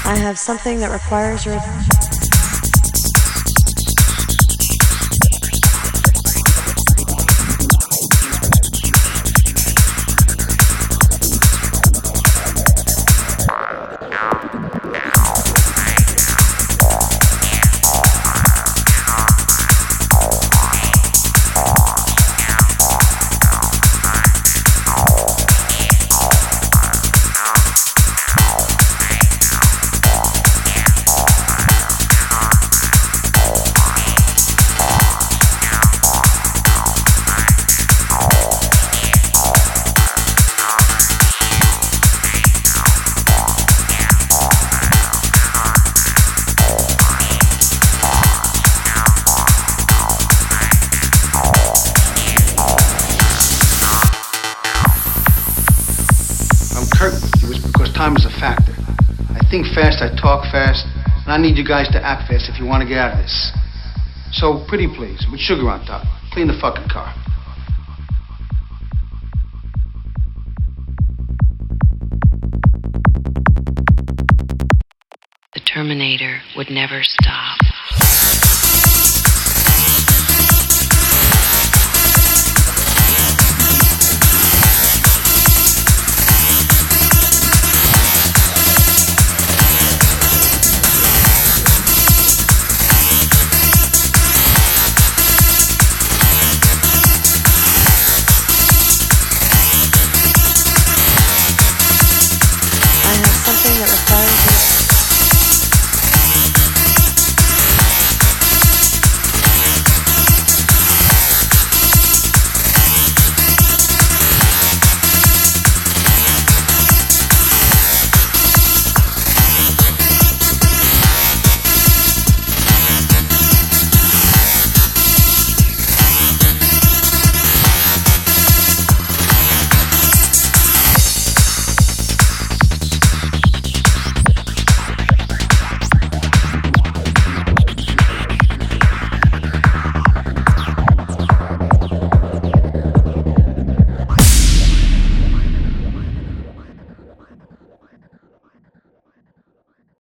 I have something that requires your time is a factor. I think fast, I talk fast, and I need you guys to act fast if you want to get out of this. So, pretty please, with sugar on top, clean the fucking car. The Terminator would never stop.